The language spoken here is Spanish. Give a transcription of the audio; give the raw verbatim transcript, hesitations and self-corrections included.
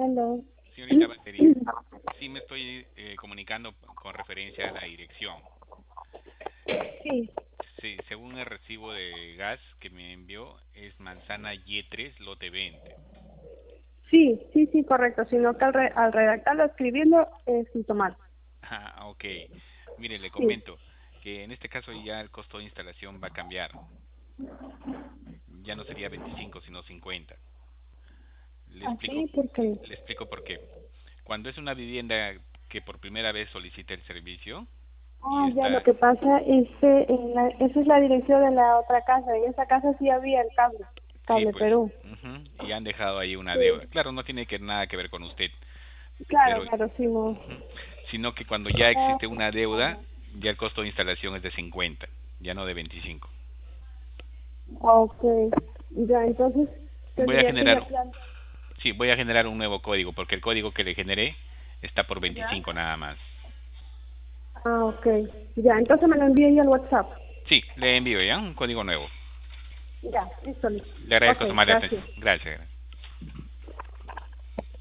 Hello. Señorita Valerie, sí me estoy eh, comunicando con referencia a la dirección. Sí, Sí, según el recibo de gas que me envió, es Manzana Y tres, lote veinte. sí, sí, sí, correcto. Sino que al, re- al redactarlo, escribirlo, es escrito mal. Ah, ok. Mire, le Sí. comento que en este caso ya el costo de instalación va a cambiar. Ya no sería veinticinco, sino cincuenta. Le explico, Así porque... le explico por qué. Cuando es una vivienda que por primera vez solicita el servicio y Ah, ya, lo está, que pasa es que en la- esa es la dirección de la otra casa. En esa casa sí había el cable, sí, Cable pues, Perú. ujú, y han dejado ahí una deuda. Sí. Claro, no tiene que nada que ver con usted, Claro, pero claro, sí, no. ujú, sino que cuando ya Ah, existe una deuda, ajá. ya el costo de instalación es de cincuenta, ya no de veinticinco. Ok. Ya, entonces Voy a tendría que generar, ya plan... sí, voy a generar un nuevo código, porque el código que le generé está por ¿Ya? veinticinco nada más. Ah, ok. Ya, entonces me lo envíe ahí al WhatsApp. Sí, le envío ya un código nuevo. Ya, listo, listo. Le Ok, agradezco su mala atención. gracias. Gracias.